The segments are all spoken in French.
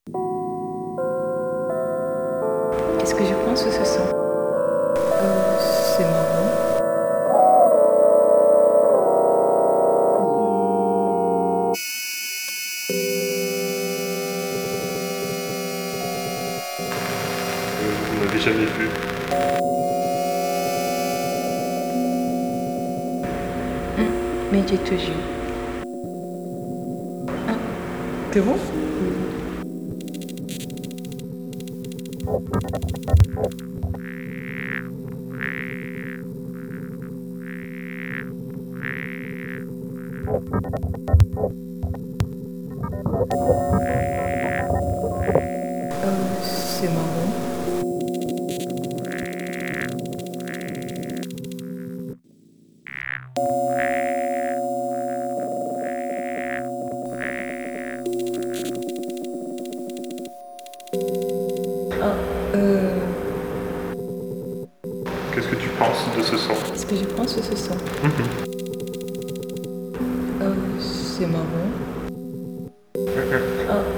Qu'est-ce que je pense que ce sent? C'est marrant. Vous n'avez jamais vu. Mais j'ai toujours. C'est bon? C'est marrant. Ah, Qu'est-ce que tu penses de ce son? Qu'est-ce que je pense que ce sent? C'est marrant. Ah,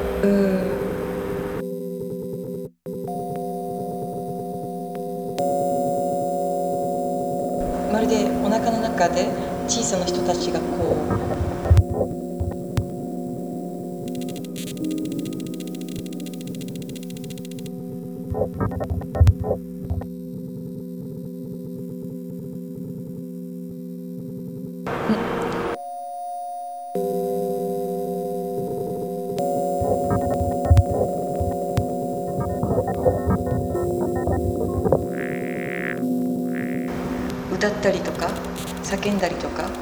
まるでお腹の中で小さな人たちがこう歌ったりとか叫んだりとか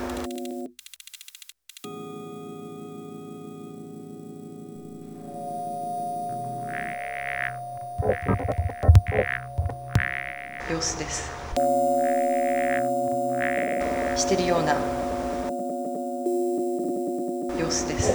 様子です。してるような様子です。